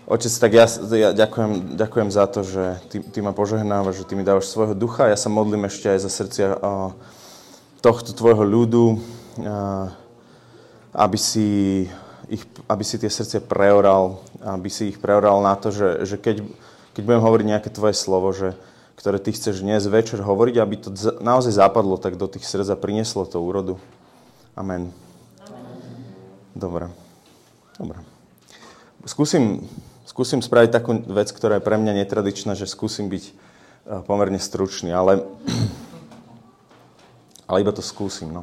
Otec, tak ja ďakujem za to, že ty ma požehnávaš, že ty mi dávaš svojho ducha. Ja sa modlím ešte aj za srdcia tohto tvojho ľudu, aby si tie srdcia preoral, aby si ich preoral na to, že keď budem hovoriť nejaké tvoje slovo, ktoré ty chceš dnes večer hovoriť, aby to naozaj zapadlo tak do tých srdc a prinieslo to úrodu. Amen. Dobre. Skúsim spraviť takú vec, ktorá je pre mňa netradičná, že skúsim byť pomerne stručný, ale iba to skúsim. No.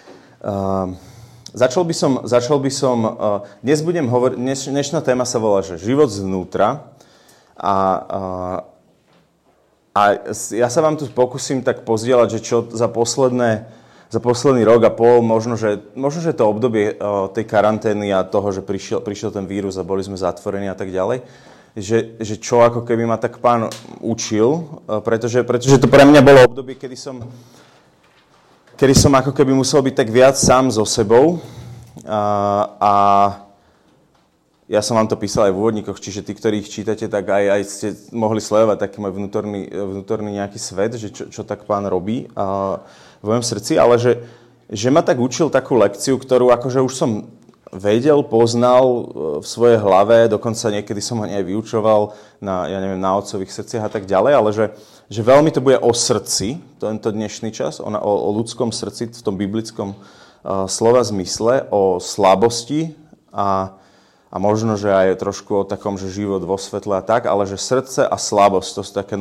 Začal by som, dnes budem hovoriť, dnešná téma sa volá, že život zvnútra a ja sa vám tu pokúsim tak pozdieľať, že čo za posledný rok a pol, možno, že to obdobie tej karantény a toho, že prišiel ten vírus a boli sme zatvorení a tak ďalej, že čo ako keby ma tak Pán učil, pretože to pre mňa bolo obdobie, kedy som ako keby musel byť tak viac sám so sebou a ja som vám to písal aj v úvodníkoch, čiže tí, ktorí ich čítate, tak aj ste mohli sledovať taký môj vnútorný nejaký svet, že čo tak Pán robí v mojom srdci, ale že ma tak učil takú lekciu, ktorú akože už som vedel, poznal v svojej hlave, dokonca niekedy som ho aj vyučoval na otcových srdciach a tak ďalej, ale že veľmi to bude o srdci, tento dnešný čas, o ľudskom srdci v tom biblickom slova zmysle, o slabosti a možno, že aj trošku o takom, že život vo svetle a tak, ale že srdce a slabosť, to sú také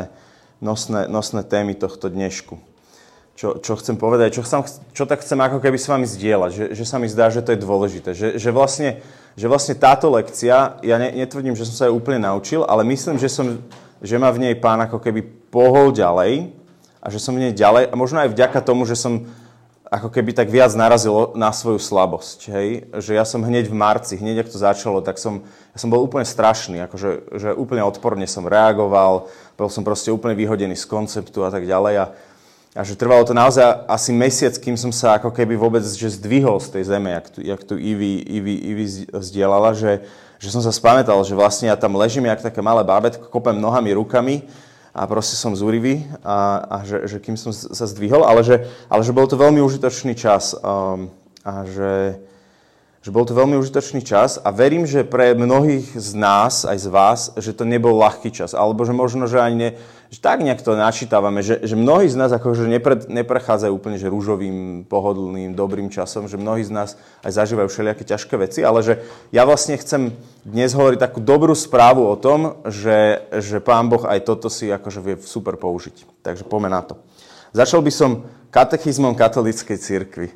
nosné témy tohto dnešku. Čo chcem povedať, čo tak chcem ako keby s vami zdieľať, že sa mi zdá, že to je dôležité. Že vlastne táto lekcia, ja netvrdím, že som sa ju úplne naučil, ale myslím, že ma v nej Pán ako keby pohol ďalej a že som v nej ďalej a možno aj vďaka tomu, že som ako keby tak viac narazil na svoju slabosť. Hej? Že ja som hneď v marci, hneď ak to začalo, tak ja som bol úplne strašný, akože, že úplne odporne som reagoval, bol som proste úplne vyhodený z konceptu a tak ďalej a že trvalo to naozaj asi mesiac, kým som sa ako keby vôbec zdvihol z tej zeme, jak tu Ivy zdieľala, že som sa spamätal, že vlastne ja tam ležím jak také malé bábätko, kopem nohami, rukami a proste som zúrivý a že kým som sa zdvihol, ale že bol to veľmi užitočný čas a že bol to veľmi užitočný čas a verím, že pre mnohých z nás, aj z vás, že to nebol ľahký čas, alebo že možno, že ani že tak nejak to načítavame, že mnohí z nás akože neprechádzajú úplne že rúžovým, pohodlným, dobrým časom, že mnohí z nás aj zažívajú všelijaké ťažké veci, ale že ja vlastne chcem dnes hovoriť takú dobrú správu o tom, že Pán Boh aj toto si akože vie super použiť. Takže poďme na to. Začal by som katechizmom katolíckej cirkvi.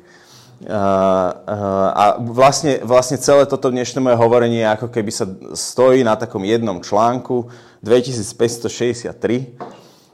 A vlastne celé toto dnešné moje hovorenie ako keby sa stojí na takom jednom článku 2563,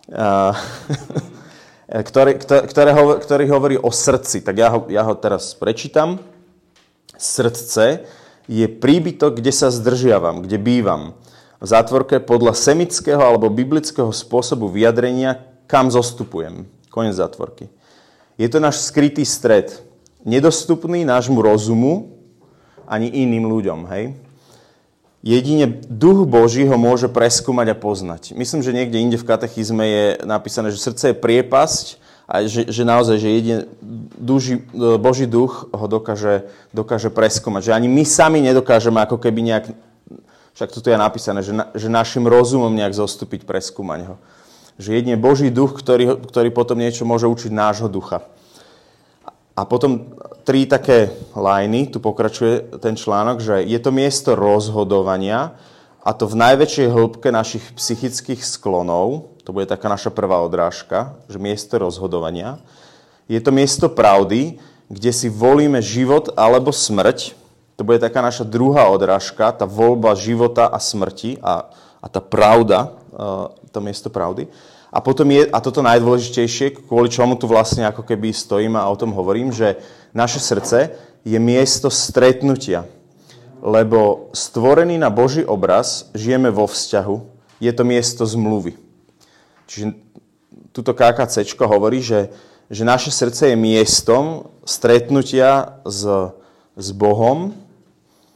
ktorý hovorí o srdci. Tak ja ho teraz prečítam. Srdce je príbytok, kde sa zdržiavam, kde bývam. V zátvorke podľa semického alebo biblického spôsobu vyjadrenia, kam zostupujem. Koniec zátvorky. Je to náš skrytý stred, nedostupný nášmu rozumu ani iným ľuďom, hej? Jedine Duch Boží ho môže preskúmať a poznať. Myslím, že niekde inde v katechizme je napísané, že srdce je priepasť a že naozaj, že jedine Boží duch ho dokáže preskúmať. Že ani my sami nedokážeme ako keby nejak, však toto je napísané, že našim rozumom nejak zostúpiť, preskúmať ho. Že jedine Boží duch, ktorý potom niečo môže učiť nášho ducha. A potom 3 také lajny, tu pokračuje ten článok, že je to miesto rozhodovania a to v najväčšej hĺbke našich psychických sklonov, to bude taká naša prvá odrážka, že miesto rozhodovania. Je to miesto pravdy, kde si volíme život alebo smrť, to bude taká naša druhá odrážka, tá voľba života a smrti a tá pravda, to miesto pravdy. A potom a toto najdôležitejšie, kvôli čomu tu vlastne ako keby stojím a o tom hovorím, že naše srdce je miesto stretnutia. Lebo stvorený na Boží obraz, žijeme vo vzťahu, je to miesto zmluvy. Čiže tuto KKCčko hovorí, že naše srdce je miestom stretnutia s Bohom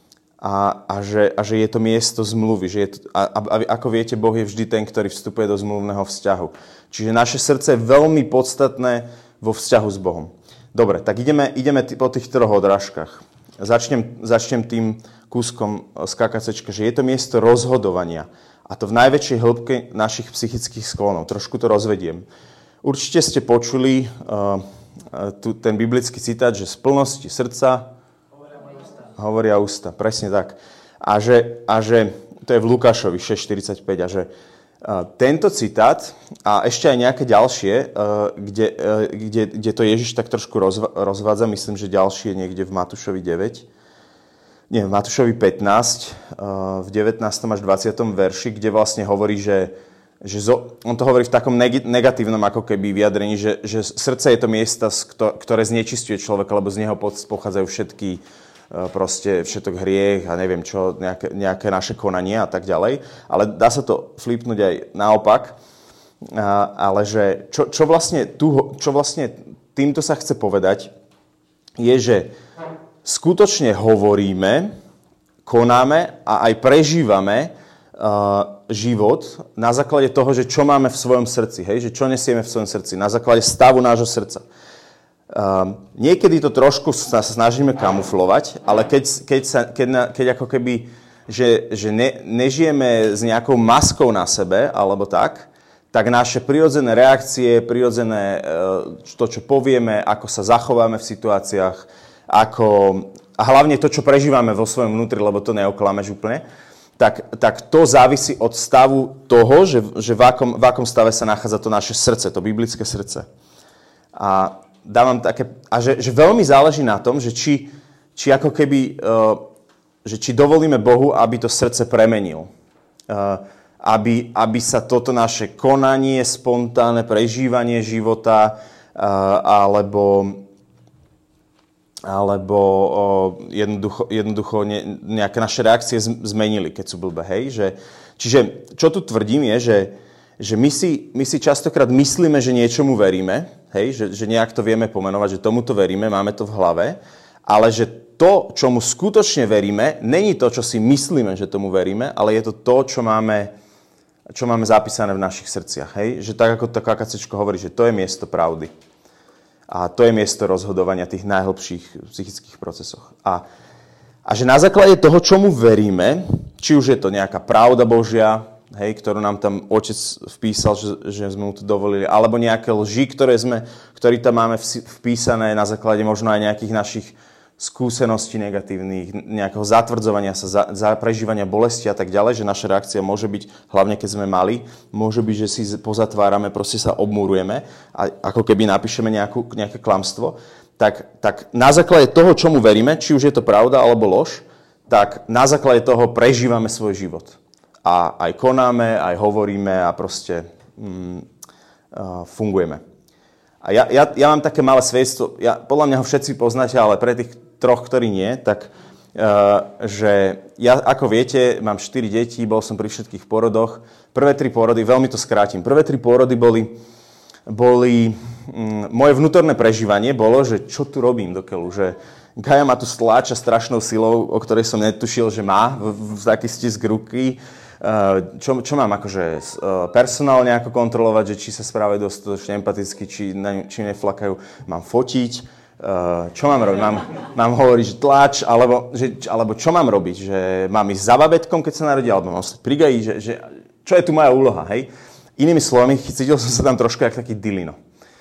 a že je to miesto zmluvy. Že je to, ako viete, Boh je vždy ten, ktorý vstupuje do zmluvného vzťahu. Čiže naše srdce je veľmi podstatné vo vzťahu s Bohom. Dobre, tak ideme po tých troch odrážkach. Začnem tým kúskom z KKCčka, že je to miesto rozhodovania. A to v najväčšej hĺbke našich psychických sklonov. Trošku to rozvediem. Určite ste počuli ten biblický citát, že z plnosti srdca hovoria ústa. Presne tak. A že to je v Lukášovi 6.45 a že tento citát a ešte aj nejaké ďalšie, kde to Ježiš tak trošku rozvádza, myslím, že ďalšie niekde v Matúšovi 9, v Matúšovi 15, v 19. až 20. verši, kde vlastne hovorí, že on to hovorí v takom negatívnom ako keby vyjadrení, že srdce je to miesta, ktoré znečisťuje človeka, lebo z neho pochádzajú všetok hriech a neviem čo, nejaké naše konanie a tak ďalej. Ale dá sa to flipnúť aj naopak. Ale že čo vlastne týmto sa chce povedať, je, že skutočne hovoríme, konáme a aj prežívame život na základe toho, že čo máme v svojom srdci, hej? Že čo nesieme v svojom srdci, na základe stavu nášho srdca. Niekedy to trošku sa snažíme kamuflovať, ale keď ako keby, že nežijeme s nejakou maskou na sebe, alebo tak naše prirodzené reakcie, to, čo povieme, ako sa zachováme v situáciách, a hlavne to, čo prežívame vo svojom vnútri, lebo to neoklameš úplne, tak to závisí od stavu toho, že v akom stave sa nachádza to naše srdce, to biblické srdce. A dávam také, že veľmi záleží na tom, že či ako keby, že či dovolíme Bohu, aby to srdce premenil. Aby sa toto naše konanie, spontánne prežívanie života, alebo jednoducho nejaké naše reakcie zmenili, keď sú blbé, hej? Čiže čo tu tvrdím je, že my si častokrát myslíme, že niečomu veríme, hej? Že nejak to vieme pomenovať, že tomuto veríme, máme to v hlave, ale že to, čomu skutočne veríme, není to, čo si myslíme, že tomu veríme, ale je to to, čo máme zapísané v našich srdciach. Hej? Že tak, ako to KKCčko hovorí, že to je miesto pravdy. A to je miesto rozhodovania tých najhlbších psychických procesoch. A že na základe toho, čomu veríme, či už je to nejaká pravda Božia, hej, ktorú nám tam Otec vpísal, že sme mu to dovolili, alebo nejaké lži, ktoré tam máme vpísané na základe možno aj nejakých našich skúseností negatívnych, nejakého zatvrdzovania sa, prežívania bolesti a tak ďalej, že naša reakcia môže byť, hlavne keď sme mali, môže byť, že si pozatvárame, proste sa obmúrujeme a ako keby napíšeme nejaké klamstvo, tak na základe toho, čomu veríme, či už je to pravda alebo lož, tak na základe toho prežívame svoj život. A aj konáme, aj hovoríme a proste fungujeme. A ja mám také malé svedectvo, podľa mňa ho všetci poznáte, ale pre tých troch, ktorí nie, tak že ja, ako viete, mám 4 deti, bol som pri všetkých porodoch. Prvé 3 porody, veľmi to skrátim, prvé 3 porody boli moje vnútorné prežívanie bolo, že čo tu robím do keľu, že Gaja ma tu stláča strašnou silou, o ktorej som netušil, že má v taký stisk ruky. Čo mám akože personálne ako kontrolovať, že či sa správajú dostatočne empaticky, či neflakajú. Mám fotiť, čo mám robiť? Mám hovoriť, že tlač, alebo čo mám robiť? Že mám ísť za babetkom, keď sa narodí, alebo mám ostať pri Gaji, že čo je tu moja úloha, hej? Inými slovami, cítil som sa tam trošku jak taký dilino.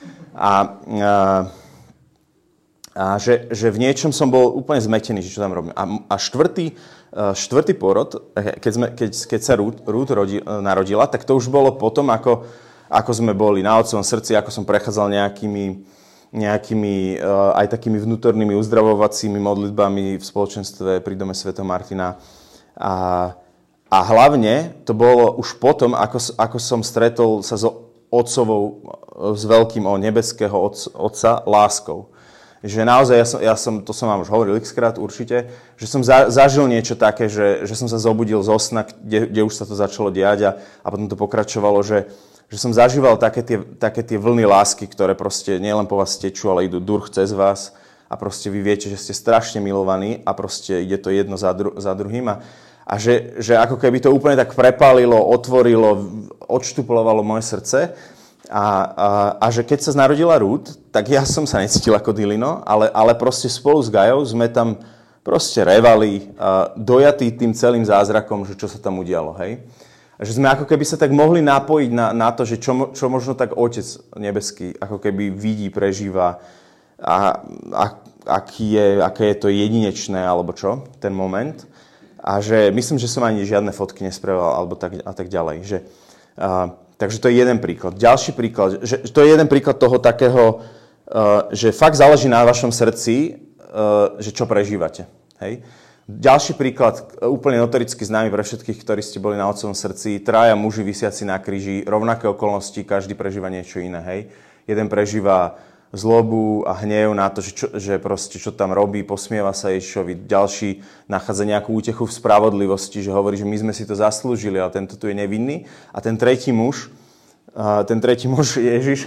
A že v niečom som bol úplne zmetený, že čo tam robím. A štvrtý porod, keď sa Ruth narodila, tak to už bolo potom, ako sme boli na Otcovom srdci, ako som prechádzal nejakými aj takými vnútornými uzdravovacími modlitbami v spoločenstve pri dome svätého Martina. A hlavne to bolo už potom, ako som stretol sa s Otcovou, s veľkým nebeského Otca láskou. Že naozaj, to som vám už hovoril x-krát určite, že som zažil niečo také, že som sa zobudil zo sna, kde už sa to začalo diať a potom to pokračovalo, že som zažíval také tie vlny lásky, ktoré proste nielen po vás tečú, ale idú durch cez vás a proste vy viete, že ste strašne milovaní a proste ide to jedno za druhým a že ako keby to úplne tak prepálilo, otvorilo, odštuplovalo moje srdce a že keď sa narodila Ruth, tak ja som sa necítil ako Dilino, ale proste spolu s Gajou sme tam proste revali, dojatí tým celým zázrakom, že čo sa tam udialo, hej. A že sme ako keby sa tak mohli napojiť na to, že čo možno tak Otec nebeský ako keby vidí, prežíva a aké je to jedinečné, alebo čo, ten moment. A že myslím, že som ani žiadne fotky nespravoval, alebo tak ďalej. Takže to je jeden príklad. Ďalší príklad, že to je jeden príklad toho takého, že fakt záleží na vašom srdci, že čo prežívate. Hej? Ďalší príklad, úplne notoricky známy pre všetkých, ktorí ste boli na Otcovom srdci, 3 muži visiaci na kríži, rovnaké okolnosti, každý prežíva niečo iné. Hej? Jeden prežíva zlobu a hnev na to, že proste čo tam robí, posmieva sa Ježišovi. Ďalší nachádza nejakú útechu v spravodlivosti, že hovorí, že my sme si to zaslúžili, ale tento tu je nevinný. A ten tretí muž Ježiš,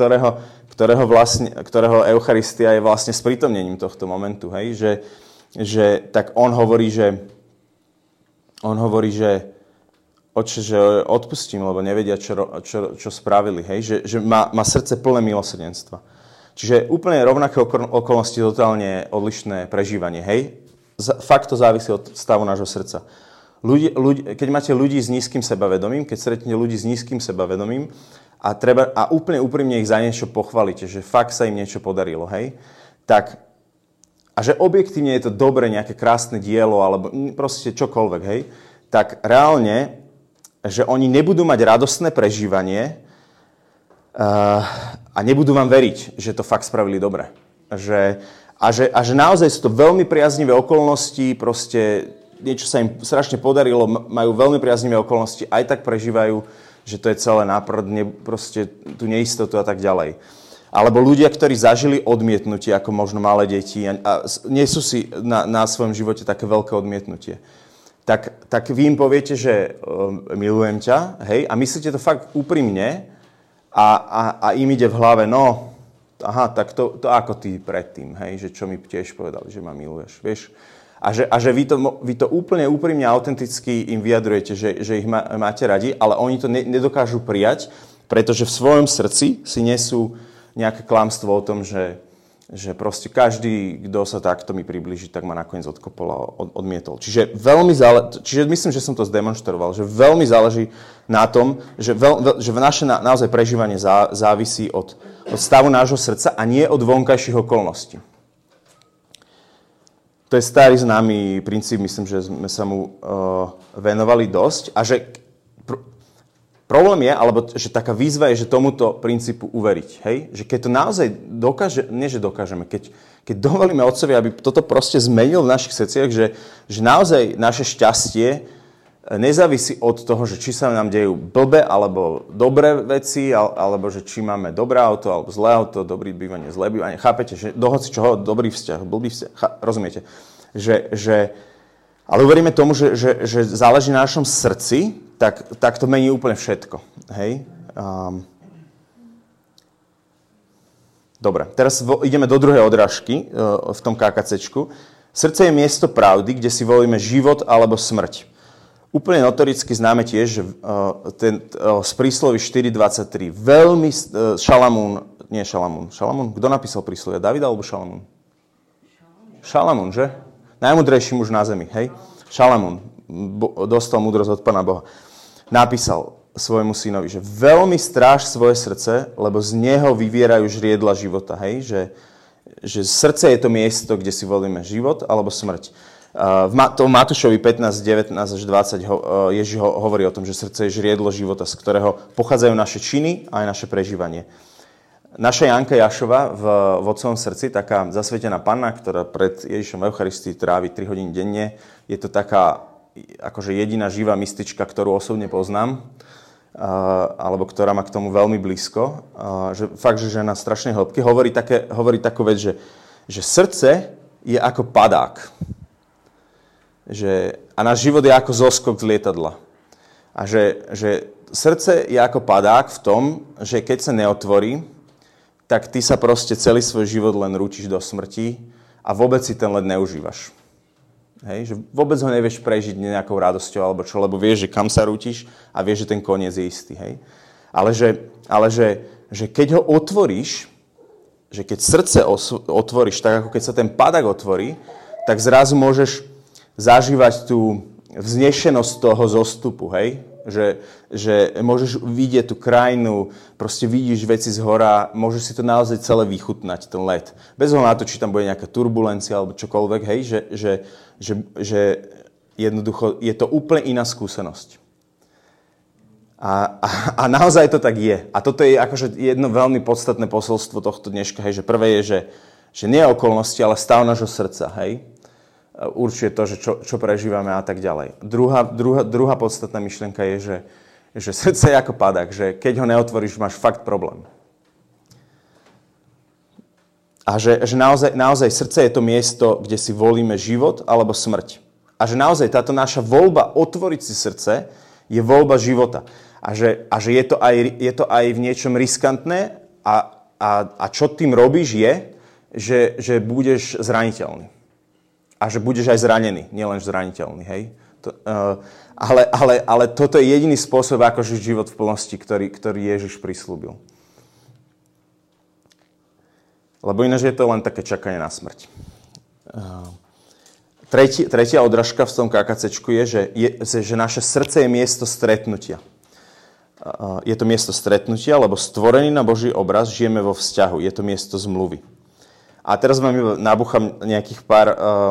ktorého Eucharistia je vlastne sprítomnením tohto momentu, hej? Že tak on hovorí, že Otče, že odpustím, lebo nevedia, čo spravili, hej? Že má srdce plné milosrdenstva. Čiže úplne rovnaké okolnosti, totálne odlišné prežívanie, hej? Fakt to závisí od stavu nášho srdca. Keď máte ľudí s nízkym sebavedomím, keď stretnete ľudí s nízkym sebavedomím a úplne úprimne ich za niečo pochválite, že fakt sa im niečo podarilo, hej? Tak, a že objektívne je to dobre, nejaké krásne dielo, alebo proste čokoľvek, hej? Tak reálne, že oni nebudú mať radostné prežívanie a nebudú vám veriť, že to fakt spravili dobre. A že naozaj sú to veľmi priaznivé okolnosti, proste niečo sa im strašne podarilo, majú veľmi priaznivé okolnosti, aj tak prežívajú, že to je celé náprd, proste tú neistotu a tak ďalej. Alebo ľudia, ktorí zažili odmietnutie, ako možno malé deti a nie sú si na svojom živote také veľké odmietnutie. Tak vy im poviete, že milujem ťa, hej, a myslíte to fakt úprimne a im ide v hlave, no, aha, tak to ako ty predtým, hej, že čo mi tiež povedali, že ma miluješ, vieš. A že vy to úplne úprimne a autenticky im vyjadrujete, že ich máte radi, ale oni to nedokážu prijať, pretože v svojom srdci si nesú nejaké klamstvo o tom, že proste každý, kto sa takto mi priblíži, tak ma nakoniec odkopol a odmietol. Čiže myslím, že som to zdemonstroval, že veľmi záleží na tom, že naše naozaj prežívanie závisí od stavu nášho srdca a nie od vonkajších okolností. To je starý známy princíp, myslím, že sme sa mu venovali dosť a že problém je, alebo že taká výzva je, že tomuto princípu uveriť. Hej? Že keď to naozaj dokážeme, keď dovolíme Otcovi, aby toto proste zmenil v našich srdciach, že naozaj naše šťastie nezávisí od toho, že či sa nám dejú blbé alebo dobré veci, alebo že či máme dobré auto alebo zlé auto, dobré bývanie, zlé bývanie. Chápete, že do hoci čoho, dobrý vzťah, blbý vzťah, rozumiete? Ale uveríme tomu, že záleží na našom srdci, tak to mení úplne všetko. Hej? Dobre, teraz ideme do druhej odrážky v tom KKCčku. Srdce je miesto pravdy, kde si volíme život alebo smrť. Úplne notoricky známe tiež, že z prísloví 4.23 veľmi Šalamún. Kto napísal príslovia? David alebo Šalamún? Šalamún, že? Najmudrejší muž na zemi, hej? Šalamún dostal múdrosť od Pána Boha. Napísal svojmu synovi, že veľmi stráž svoje srdce, lebo z neho vyvierajú žriedla života, hej? Že srdce je to miesto, kde si volíme život alebo smrť. V Matúšovi 15, 19 až 20 Ježiš hovorí o tom, že srdce je žriedlo života, z ktorého pochádzajú naše činy a aj naše prežívanie. Naša Janka Jašova v Otcovom srdci, taká zasvetená panna, ktorá pred Ježišom v Eucharistii trávi 3 hodiny denne, je to taká akože jediná živá mystička, ktorú osobne poznám, alebo ktorá má k tomu veľmi blízko. Fakt, že žena strašne hĺbky. Hovorí takú vec, že srdce je ako padák. A náš život je ako zoskok z lietadla. A že srdce je ako padák v tom, že keď sa neotvorí, tak ty sa proste celý svoj život len rúčiš do smrti a vôbec si ten let neužívaš. Hej? Že vôbec ho nevieš prežiť nejakou radosťou alebo čo, lebo vieš, že kam sa rútiš a vieš, že ten koniec je istý. Hej? Ale že keď ho otvoríš, že keď srdce otvoríš, tak ako keď sa ten padak otvorí, tak zrazu môžeš zažívať tú vznešenosť toho zostupu, hej? Že môžeš vidieť tú krajinu, proste vidíš veci z hora, môžeš si to naozaj celé vychutnať, ten let. Bez ohľadu na to, či tam bude nejaká turbulencia alebo čokoľvek, hej? Že jednoducho je to úplne iná skúsenosť. A naozaj to tak je. A toto je akože jedno veľmi podstatné posolstvo tohto dneška, hej? Že prvé je, že nie okolnosti, ale stav nášho srdca, hej? Určuje to, že čo prežívame a tak ďalej. Druhá podstatná myšlienka je, že srdce je ako padak, že keď ho neotvoríš, máš fakt problém. A že naozaj srdce je to miesto, kde si volíme život alebo smrť. A že naozaj táto naša voľba otvoriť si srdce je voľba života. A že je to aj v niečom riskantné a čo tým robíš že budeš zraniteľný. A že budeš aj zranený, nielen zraniteľný, hej? Ale toto je jediný spôsob, ako žiť život v plnosti, ktorý Ježiš prislúbil. Lebo ináč je to len také čakanie na smrť. Tretia odrážka v tom KKCčku je, že naše srdce je miesto stretnutia. Je to miesto stretnutia, lebo stvorený na Boží obraz žijeme vo vzťahu. Je to miesto zmluvy. A teraz vám nabúcham nejakých pár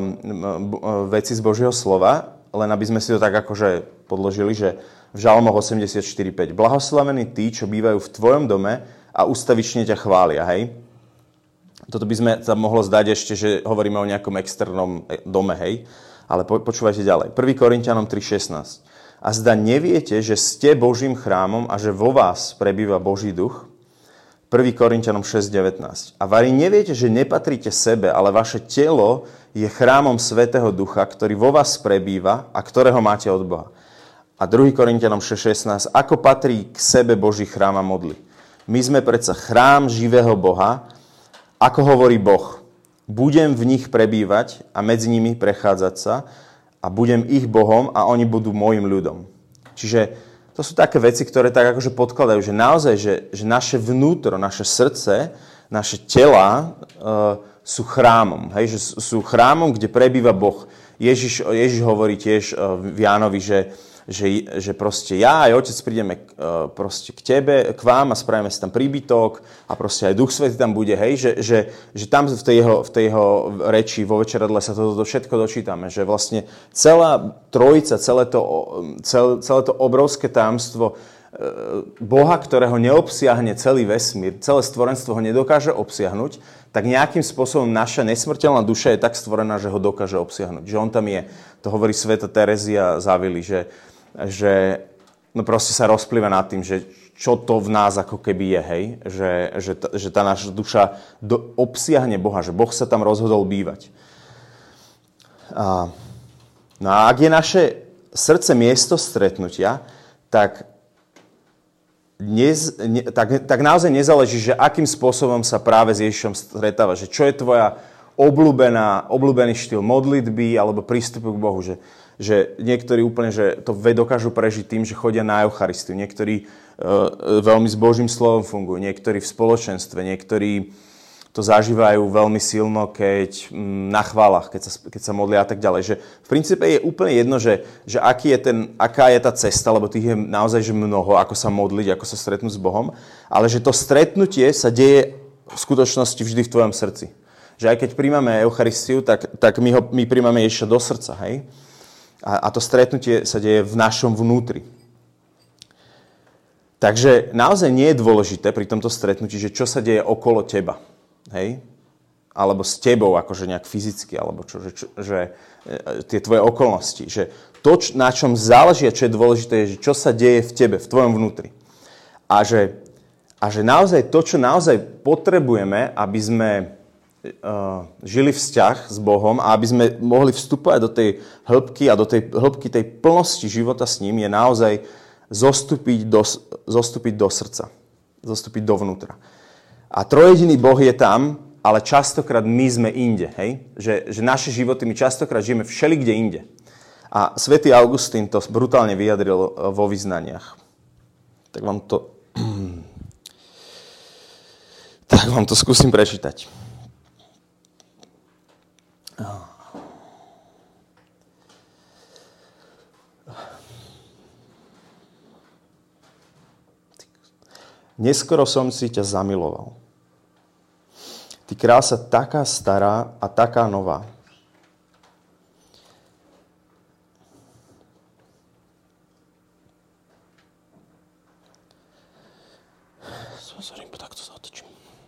vecí z Božieho slova, len aby sme si to tak akože podložili, že v Žalmoch 84.5. Blahoslavení tí, čo bývajú v tvojom dome a ustavične ťa chvália, hej? Toto by sme sa mohlo zdať ešte, že hovoríme o nejakom externom dome, hej? Ale počúvajte ďalej. 1. Korinťanom 3.16. A zda neviete, že ste Božím chrámom a že vo vás prebýva Boží duch? 1. Korinťanom 6.19. A vari neviete, že nepatríte sebe, ale vaše telo je chrámom Svätého Ducha, ktorý vo vás prebýva a ktorého máte od Boha. A 2. Korinťanom 6.16. Ako patrí k sebe Boží chrám a modly? My sme predsa chrám živého Boha, ako hovorí Boh. Budem v nich prebývať a medzi nimi prechádzať sa a budem ich Bohom a oni budú môjim ľudom. Čiže to sú také veci, ktoré tak akože podkladajú, že naozaj, že naše vnútro, naše srdce, naše tela sú chrámom. Hej? Že sú chrámom, kde prebýva Boh. Ježiš hovorí tiež v Jánovi, že proste ja aj Otec prídeme proste k tebe, k vám a spravíme si tam príbytok a proste aj Duch Svätý tam bude, hej, že tam v tej jeho reči vo večeradle sa toto všetko dočítame, že vlastne celá trojica, celé to obrovské tajomstvo Boha, ktorého neobsiahne celý vesmír, celé stvorenstvo ho nedokáže obsiahnuť, tak nejakým spôsobom naša nesmrteľná duša je tak stvorená, že ho dokáže obsiahnuť. Že on tam je. To hovorí svätá Terezia z Avily, že no proste sa rozplýva nad tým, že čo to v nás ako keby je, hej? Že tá naša duša obsiahne Boha, že Boh sa tam rozhodol bývať. No a ak je naše srdce miesto stretnutia, tak naozaj nezáleží, že akým spôsobom sa práve s Ježišom stretáva, že čo je tvoja obľúbený štýl modlitby alebo prístupu k Bohu, že niektorí úplne že to dokážu prežiť tým, že chodia na Eucharistiu, niektorí veľmi s Božím slovom fungujú, niektorí v spoločenstve, niektorí to zažívajú veľmi silno, keď na chválach, keď sa modlia a tak ďalej. Že v princípe je úplne jedno, že aká je tá cesta, lebo tých je naozaj že mnoho, ako sa modliť, ako sa stretnúť s Bohom, ale že to stretnutie sa deje v skutočnosti vždy v tvojom srdci. Že aj keď príjmame Eucharistiu, tak my príjmame Ježiša do srdca, hej? A to stretnutie sa deje v našom vnútri. Takže naozaj nie je dôležité pri tomto stretnutí, že čo sa deje okolo teba. Hej? Alebo s tebou, akože nejak fyzicky, alebo že tie tvoje okolnosti. Že to, na čom záleží a čo je dôležité, je, že čo sa deje v tebe, v tvojom vnútri. A že naozaj to, čo naozaj potrebujeme, aby sme žili vzťah s Bohom a aby sme mohli vstúpať do tej hĺbky a do tej hĺbky tej plnosti života s ním, je naozaj zostúpiť do srdca. Zostúpiť dovnútra. A trojjediný Boh je tam, ale častokrát my sme inde. Hej? Že naše životy my častokrát žijeme všelikde inde. A svätý Augustín to brutálne vyjadril vo vyznaniach. Tak vám to skúsim prečítať. Neskoro som si ťa zamiloval. Ty krása taká stará a taká nová. Takto sa otočím.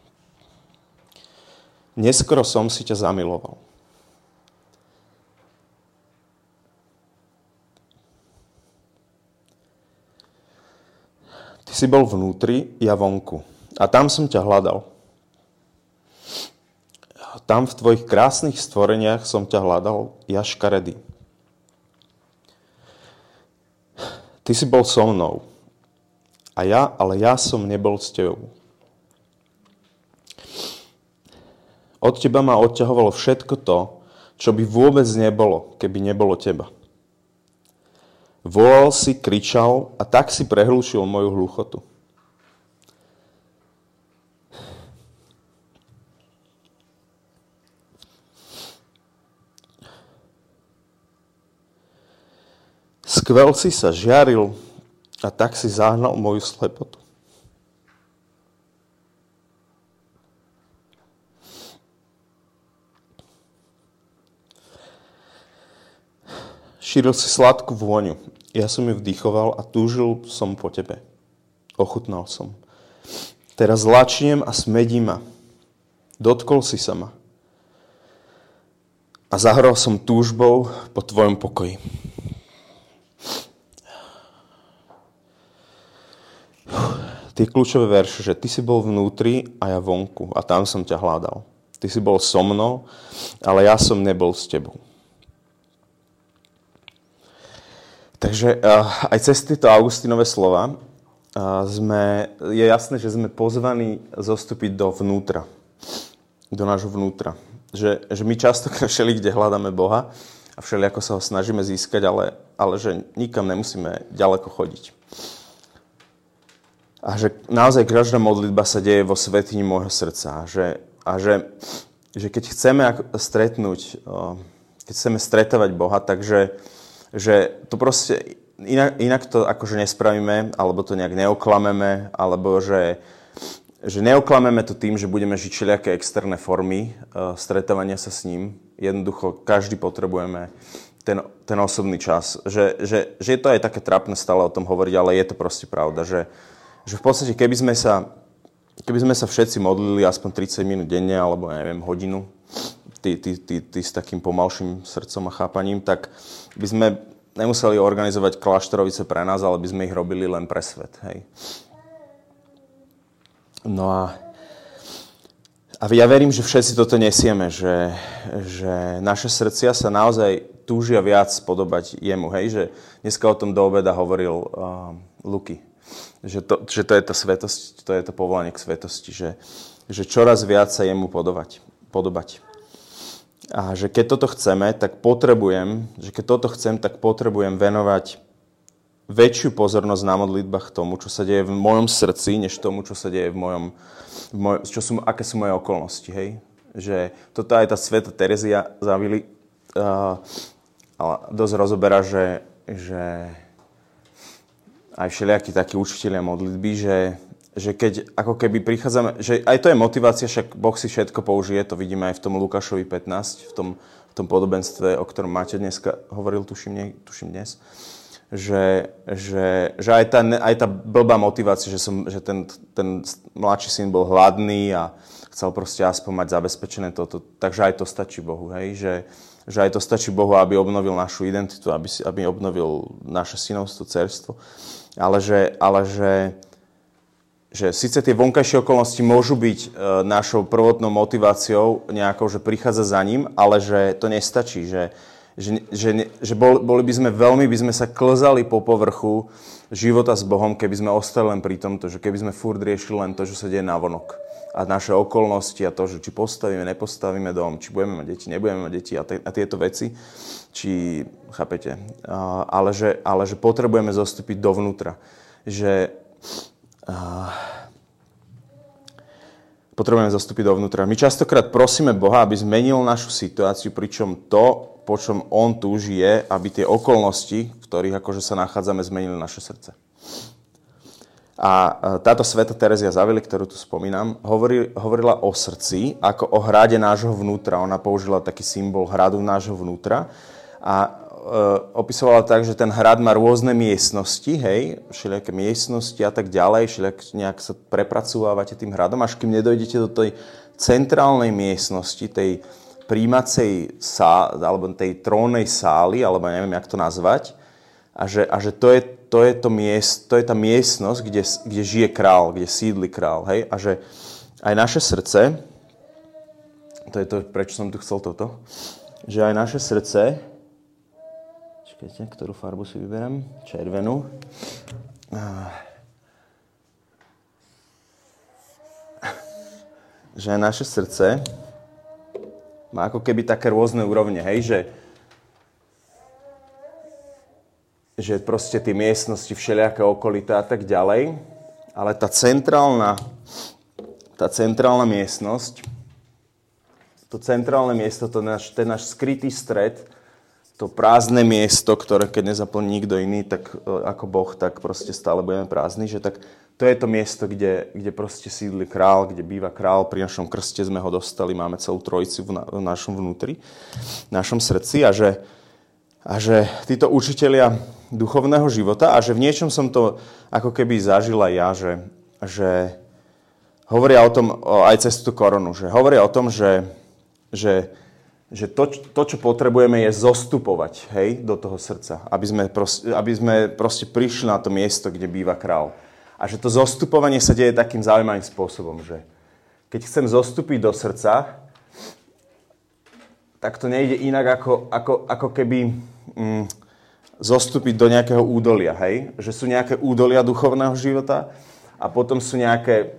Neskoro som si ťa zamiloval. Ty si bol vnútri, ja vonku. A tam som ťa hľadal. Tam v tvojich krásnych stvoreniach som ťa hľadal, ja škaredý. Ty si bol so mnou. Ale ja som nebol s tebou. Od teba ma odťahovalo všetko to, čo by vôbec nebolo, keby nebolo teba. Volal si, kričal a tak si prehlušil moju hluchotu. Skvel si sa, žiaril a tak si zahnal moju slepotu. Šíril si sladkú vôňu. Ja som ju vdýchoval a túžil som po tebe. Ochutnal som. Teraz lačnem a smedí ma. Dotkol si sa ma. A zahorel som túžbou po tvojom pokoji. Tie kľúčové verše, že ty si bol vnútri a ja vonku a tam som ťa hľadal. Ty si bol so mnou, ale ja som nebol s tebou. Takže aj cez tieto Augustínove slova je jasné, že sme pozvaní zostúpiť do vnútra. Do nášho vnútra. Že my častokrát všelikde hľadáme Boha a všelijako sa ho snažíme získať, ale že nikam nemusíme ďaleko chodiť. A že naozaj každá modlitba sa deje vo svätyni môjho srdca. A že keď chceme stretnúť, keď chceme stretávať Boha, takže že to proste inak to akože nespravíme, alebo to nejak neoklameme, alebo že neoklameme to tým, že budeme žiť všelijaké externé formy stretávania sa s ním. Jednoducho, každý potrebujeme ten osobný čas. Že je to aj také trápne stále o tom hovoriť, ale je to proste pravda, že v podstate, keby sme sa všetci modlili aspoň 30 minút denne, alebo neviem, hodinu, ty s takým pomalším srdcom a chápaním, tak by sme nemuseli organizovať kláštorovice pre nás, ale by sme ich robili len pre svet. Hej. No a ja verím, že všetci toto nesieme, že naše srdcia sa naozaj túžia viac podobať jemu. Hej? Že dneska o tom do obeda hovoril Luky. Že to je tá svetosť, to je to povolanie k svetosti, že čoraz viac sa jemu podobať. A že keď toto chceme, tak potrebujem venovať väčšiu pozornosť na modlitbách tomu, čo sa deje v mojom srdci, než tomu, čo sa deje aké sú moje okolnosti. Hej? Že toto aj tá svätá Terezia Zavily dosť rozoberá, že aj všelijakí takí učitelia modlitby, že keď ako keby prichádzame, že aj to je motivácia, však Boh si všetko použije, to vidíme aj v tom Lukášovi 15, v tom podobenstve, o ktorom Máte dneska hovoril, tuším dnes, že aj tá blbá motivácia, že ten mladší syn bol hladný a chcel proste aspoň mať zabezpečené toto, takže aj to stačí Bohu, hej, že aj to stačí Bohu, aby obnovil našu identitu, aby obnovil naše synovstvo, dcérstvo. Ale že síce tie vonkajšie okolnosti môžu byť našou prvotnou motiváciou nejakou, že prichádza za ním, ale že to nestačí, že Že boli by sme veľmi, by sme sa klzali po povrchu života s Bohom, keby sme ostali len pri tomto, že keby sme furt riešili len to, čo sa deje navonok. A naše okolnosti a to, že či postavíme, nepostavíme dom, či budeme mať deti, nebudeme mať deti a tieto veci. Či, chápete? Ale že potrebujeme zostúpiť dovnútra. Potrebujeme zostúpiť dovnútra. My častokrát prosíme Boha, aby zmenil našu situáciu, pričom to, po čom On túži, je, aby tie okolnosti, v ktorých akože sa nachádzame, zmenili naše srdce. A táto Svätá Terezia z Avily, ktorú tu spomínam, hovorila o srdci ako o hrade nášho vnútra. Ona použila taký symbol hradu nášho vnútra a opisovala tak, že ten hrad má rôzne miestnosti, hej, všelijaké miestnosti a tak ďalej, nejak sa prepracúvate tým hradom, až kým nedojdete do tej centrálnej miestnosti, tej príjmacej sály, alebo tej trónnej sály, alebo neviem, jak to nazvať, a že to je tá miestnosť, kde žije král, kde sídli král, hej, a že aj naše srdce, to je to, prečo som tu chcel toto, že aj naše srdce, čakajte, ktorú farbu si vyberiem, červenú, že aj naše srdce má ako keby také rôzne úrovne, hej, že proste tie miestnosti všelijaké okolité a tak ďalej, ale tá centrálna miestnosť, to centrálne miesto, ten náš skrytý stred, to prázdne miesto, ktoré keď nezaplní nikto iný, tak ako Boh, tak proste stále budeme prázdni, že tak to je to miesto, kde proste sídli král, kde býva král. Pri našom krste sme ho dostali, máme celú trojicu v našom vnútri, v našom srdci a že títo učitelia duchovného života a že v niečom som to ako keby zažila ja, že hovoria o tom aj cez tú koronu, že hovoria o tom, že to, čo potrebujeme, je zostupovať, hej, do toho srdca, aby sme proste prišli na to miesto, kde býva král. A že to zostupovanie sa deje takým zaujímavým spôsobom, že keď chcem zostúpiť do srdca, tak to nejde inak ako keby zostúpiť do nejakého údolia, hej? Že sú nejaké údolia duchovného života a potom sú nejaké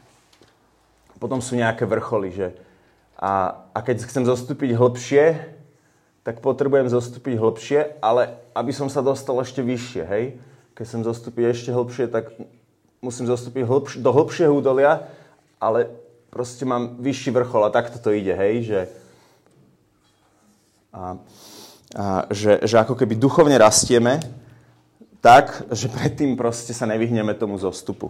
vrcholy, že a keď chcem zostúpiť hlbšie, tak potrebujem zostúpiť hlbšie, ale aby som sa dostal ešte vyššie, hej? Keď chcem zostúpiť ešte hlbšie, tak musím zostúpiť do hlbšieho údolia, ale proste mám vyšší vrchol a takto to ide, hej? Že ako keby duchovne rastieme tak, že predtým proste sa nevyhneme tomu zostupu.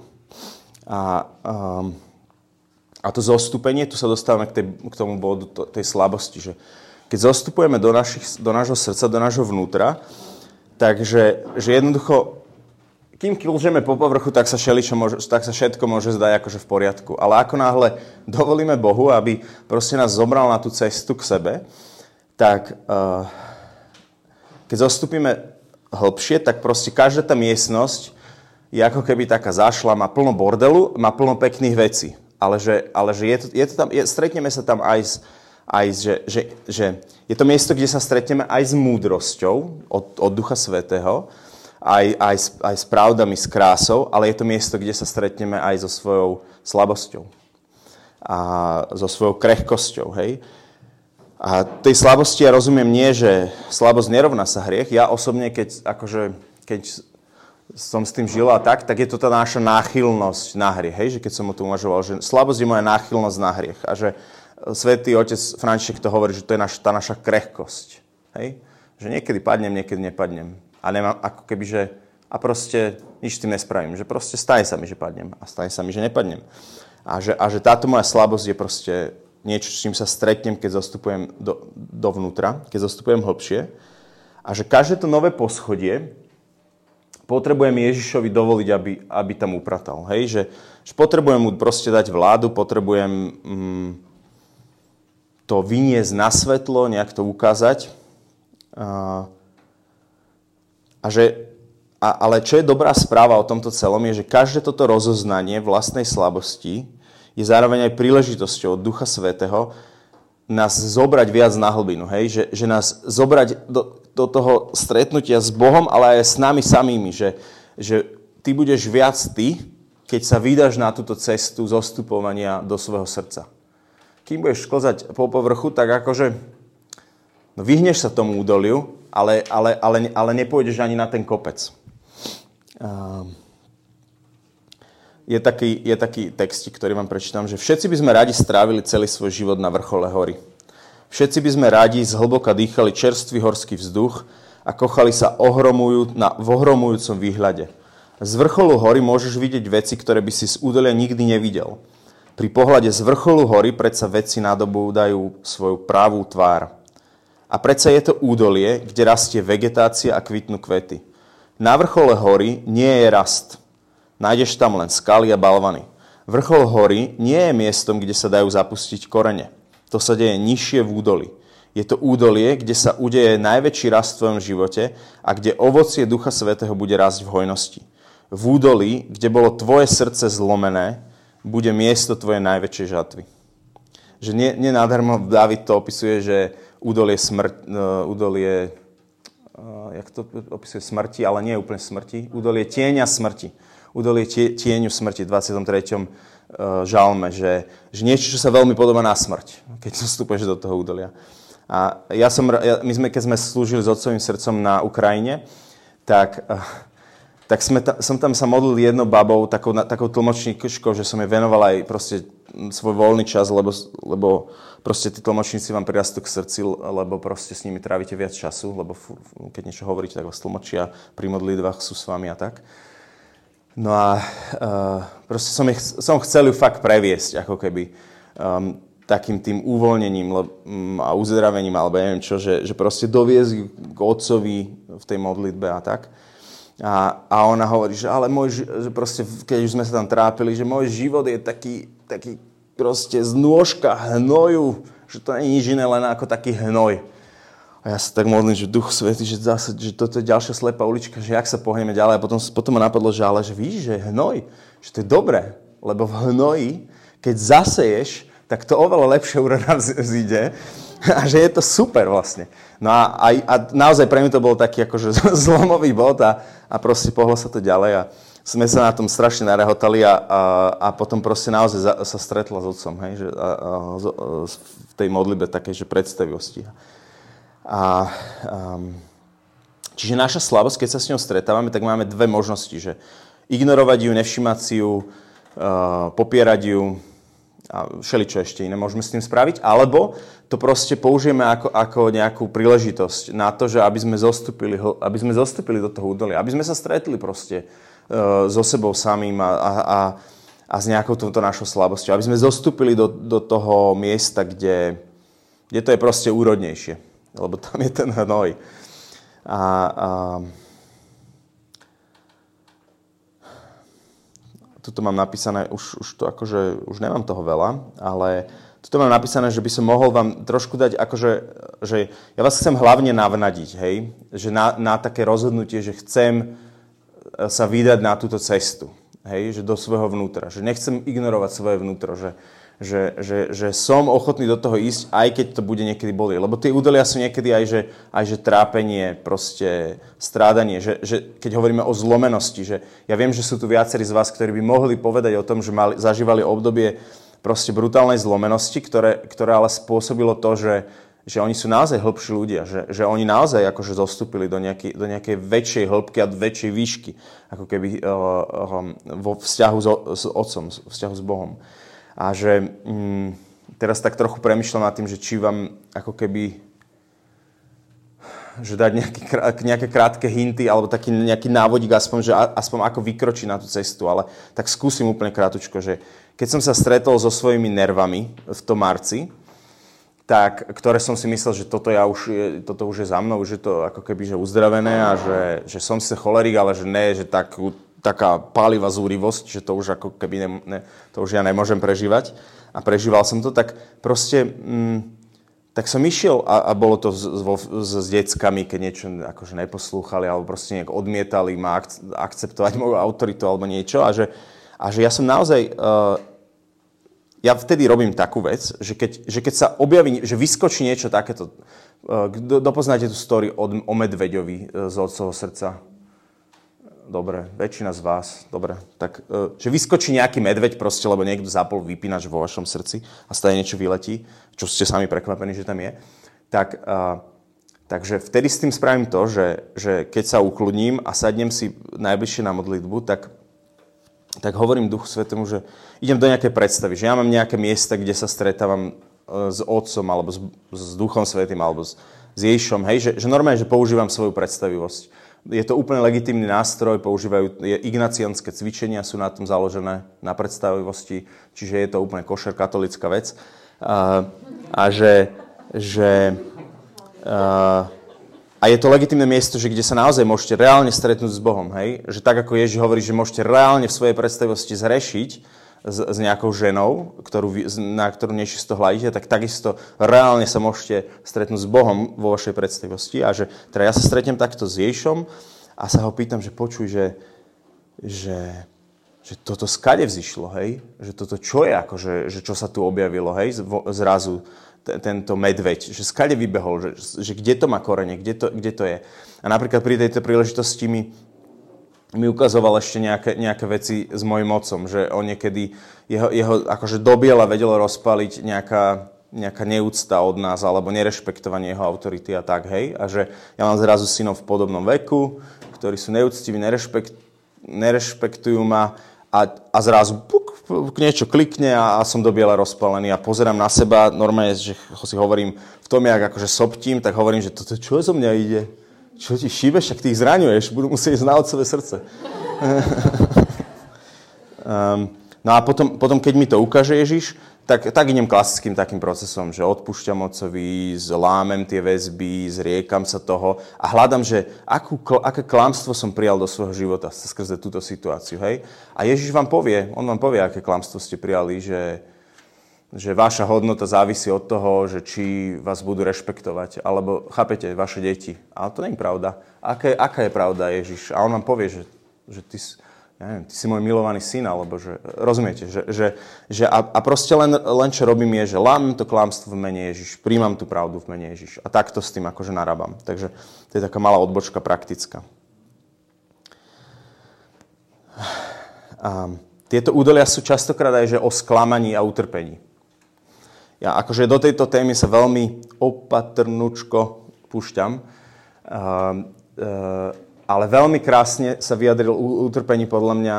A to zostúpenie, tu sa dostávame k tomu bodu tej slabosti, že keď zostupujeme do nášho srdca, do nášho vnútra, takže že jednoducho kým klžeme po povrchu, tak sa všetko môže zdať akože v poriadku. Ale ako náhle dovolíme Bohu, aby proste nás zobral na tú cestu k sebe, tak keď zostupíme hlbšie, tak proste každá tá miestnosť je ako keby taká zašla, má plno bordelu, má plno pekných vecí. Ale že je to tam, stretneme sa tam aj že je to miesto, kde sa stretneme aj s múdrosťou od Ducha Svätého, aj s pravdami, s krásou, ale je to miesto, kde sa stretneme aj so svojou slabosťou a so svojou krehkosťou, hej. A tej slabosti ja rozumiem nie, že slabosť nerovná sa hriech. Ja osobne, keď som s tým žil a tak je to tá naša náchylnosť na hriech, hej, že keď som o tom uvažoval, že slabosť je moja náchylnosť na hriech a že svätý otec František to hovorí, že to je tá naša krehkosť, hej, že niekedy padnem, niekedy nepadnem. A nemám ako keby, že a proste nič s tým nespravím. Že proste stane sa mi, že padnem a stane sa mi, že nepadnem. A že táto moja slabosť je proste niečo, s čím sa stretnem, keď zostupujem dovnútra, keď zostupujem hlbšie. A že každé to nové poschodie potrebujem Ježišovi dovoliť, aby tam upratal. Hej? Že potrebujem mu proste dať vládu, potrebujem to vyniesť na svetlo, nejak to ukázať. Ale čo je dobrá správa o tomto celom, je, že každé toto rozoznanie vlastnej slabosti je zároveň aj príležitosťou od Ducha Svätého nás zobrať viac na hlbinu, hej? Že nás zobrať do toho stretnutia s Bohom, ale aj s nami samými, že ty budeš viac ty, keď sa vydáš na túto cestu zostupovania do svojho srdca. Kým budeš sklzať po povrchu, tak akože vyhneš sa tomu údoliu, ale nepôjdeš ani na ten kopec. Je taký textík, ktorý vám prečítam, že všetci by sme radi strávili celý svoj život na vrchole hory. Všetci by sme radi zhlboka dýchali čerstvý horský vzduch a kochali sa v ohromujúcom výhľade. Z vrcholu hory môžeš vidieť veci, ktoré by si z údolia nikdy nevidel. Pri pohľade z vrcholu hory predsa veci nadobúdajú svoju pravú tvár. A predsa je to údolie, kde rastie vegetácia a kvitnú kvety. Na vrchole hory nie je rast. Nájdeš tam len skaly a balvany. Vrchol hory nie je miestom, kde sa dajú zapustiť korene. To sa deje nižšie v údoli. Je to údolie, kde sa udeje najväčší rast v tvojom živote a kde ovocie Ducha Svätého bude rásť v hojnosti. V údolí, kde bolo tvoje srdce zlomené, bude miesto tvojej najväčšej žatvy. Že nenadarmo Dávid to opisuje, že údolie jak to opisuje, smrti, ale nie úplne smrti. Údolie tieňa smrti. Údolie tieňu smrti v 23. žalme, že niečo, čo sa veľmi podobá na smrť, keď vstupuješ do toho údolia. A keď sme slúžili s Otcovým srdcom na Ukrajine, tak som tam sa modlil jednou babou, takou tlmočníčkou, že som jej venoval aj proste svoj voľný čas, lebo proste tí tlmočníci vám prirastú k srdci, lebo proste s nimi trávite viac času, lebo keď niečo hovoríte, tak vás tlmočia, pri modlitbách sú s vami a tak. No a proste som chcel ju fakt previesť, ako keby takým tým uvoľnením a uzdravením, alebo neviem čo, že proste doviesť k Otcovi v tej modlitbe a tak. A ona hovorí, že ale že proste, keď už sme sa tam trápili, že môj život je taký proste z nôžka hnoju, že to nie je nič iné, len ako taký hnoj. A ja sa tak modlím, že Duch Svätý, že toto je ďalšia slepá ulička, že jak sa pohneme ďalej. A potom ma napadlo, že ale že víš, že hnoj, že to je dobré, lebo v hnoji, keď zaseješ, tak to oveľa lepšie úroda vzíde a že je to super vlastne. No a naozaj pre mňa to bol taký akože zlomový bod a proste pohlo sa to ďalej a sme sa na tom strašne narehotali a potom proste naozaj sa stretla s Otcom, hej, že, v tej modlitbe takej, že predstavivosti. Čiže naša slabosť, keď sa s ňou stretávame, tak máme dve možnosti, že ignorovať ju, nevšimať si ju, popierať ju a všeličo ešte iné môžeme s tým spraviť, alebo to proste použijeme ako nejakú príležitosť na to, že aby sme zostúpili do toho údolia, aby sme sa stretli proste so sebou samým a s nejakou touto našou slabosťou, aby sme zostúpili do toho miesta, kde to je proste úrodnejšie. Lebo tam je ten hnoj. Tuto mám napísané, už už nemám toho veľa, ale tuto mám napísané, že by som mohol vám trošku dať, že ja vás chcem hlavne navnadiť, hej? Že na také rozhodnutie, že chcem sa vydať na túto cestu, hej? Že do svojho vnútra, že nechcem ignorovať svoje vnútro, že som ochotný do toho ísť, aj keď to bude niekedy bolieť. Lebo tie údolia sú niekedy aj že trápenie, proste strádanie. Že keď hovoríme o zlomenosti, že ja viem, že sú tu viacerí z vás, ktorí by mohli povedať o tom, že zažívali obdobie proste brutálnej zlomenosti, ktoré ale spôsobilo to, že oni sú naozaj hĺbší ľudia. Že oni naozaj akože zostúpili do nejakej väčšej hĺbky a väčšej výšky. Ako keby vo vzťahu s Otcom, vzťahu s Bohom. A že teraz tak trochu premýšľam nad tým, že či vám ako keby že dať nejaké krátke hinty alebo taký nejaký návodík aspoň ako vykročiť na tú cestu, ale tak skúsim úplne krátko, že keď som sa stretol so svojimi nervami v tom marci, tak, ktoré som si myslel, že toto už je za mnou, už je to ako keby že uzdravené a že som si cholerik, ale že ne, že taká pálivá zúrivosť, že to už ako keby to už ja nemôžem prežívať. A prežíval som to, tak proste tak som išiel a bolo to s deckami, keď niečo akože neposlúchali alebo proste nejak odmietali ma akceptovať moju autoritu alebo niečo a že ja som naozaj ja vtedy robím takú vec, že keď sa objaví, že vyskočí niečo takéto, dopoznáte tú story o medveďovi z Otcovho srdca? Dobre, väčšina z vás, dobre. Tak, že vyskočí nejaký medveď proste, lebo niekto zapol vypínač vo vašom srdci a stále niečo vyletí, čo ste sami prekvapení, že tam je. Takže vtedy s tým spravím to, že keď sa ukludním a sadnem si najbližšie na modlitbu, tak hovorím Duchu Svätému, že idem do nejakej predstavy, že ja mám nejaké miesta, kde sa stretávam s Otcom, alebo s Duchom Svätým, alebo s Ježišom, hej, že normálne, že používam svoju predstavivosť. Je to úplne legitímny nástroj, používajú ignaciánske cvičenia, sú na tom založené, na predstavivosti, čiže je to úplne košer katolická vec. A je to legitímne miesto, že kde sa naozaj môžete reálne stretnúť s Bohom, hej? Že tak ako Ježiš hovorí, že môžete reálne v svojej predstavivosti zhrešiť s nejakou ženou, na ktorú nečisto hľadíte, tak takisto reálne sa môžete stretnúť s Bohom vo vašej predstavivosti. A že teda ja sa stretnem takto s Ježišom a sa ho pýtam, že počuj, že toto skade vzýšlo, hej? Že toto čo je, akože, že čo sa tu objavilo, hej? Zrazu tento medveď, že skade vybehol, že kde to má korene, kde to je. A napríklad pri tejto príležitosti mi ukazoval ešte nejaké veci s mojím otcom, že on niekedy jeho akože do biela vedelo rozpaliť nejaká neúcta od nás alebo nerešpektovanie jeho autority a tak, hej. A že ja mám zrazu synov v podobnom veku, ktorí sú neúctiví, nerešpektujú ma a zrazu niečo klikne a som do biela rozpalený a pozerám na seba, normálne, že si hovorím v tom, jak akože soptím, tak hovorím, že toto čo zo mňa ide? Čo ti šíbe, však ty ich zraňuješ, budú musieť ísť na otcové srdce. No a potom, keď mi to ukáže Ježiš, tak idem klasickým takým procesom, že odpúšťam otcovi, zlámem tie väzby, zriekam sa toho a hľadám, že aké klamstvo som prijal do svojho života skrze túto situáciu. Hej? A Ježiš vám povie, on vám povie, aké klamstvo ste prijali, že vaša hodnota závisí od toho, že či vás budú rešpektovať, alebo chápete, vaše deti. Ale to nie je pravda. Aká je pravda, Ježiš? A on vám povie, že ty si môj milovaný syn, alebo že, rozumiete, a proste len čo robím je, že lámem to klamstvo v mene Ježiš, príjmam tú pravdu v mene Ježiš a takto s tým akože narábam. Takže to je taká malá odbočka praktická. A tieto údolia sú častokrát aj že o sklamaní a utrpení. Ja akože do tejto témy sa veľmi opatrnúčko púšťam, ale veľmi krásne sa vyjadril utrpení podľa mňa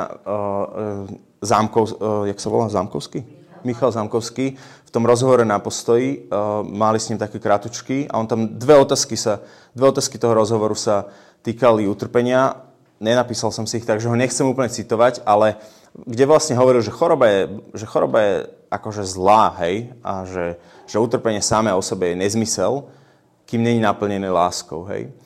jak sa volá? Zámkovský? Michal Zámkovský. V tom rozhovore na Postoji mali s ním také krátučky a on tam dve otázky toho rozhovoru sa týkali utrpenia. Nenapísal som si ich, takže ho nechcem úplne citovať, ale kde vlastne hovoril, že choroba je akože zlá, hej, a že utrpenie samé o sebe je nezmysel, kým není naplnené láskou, hej.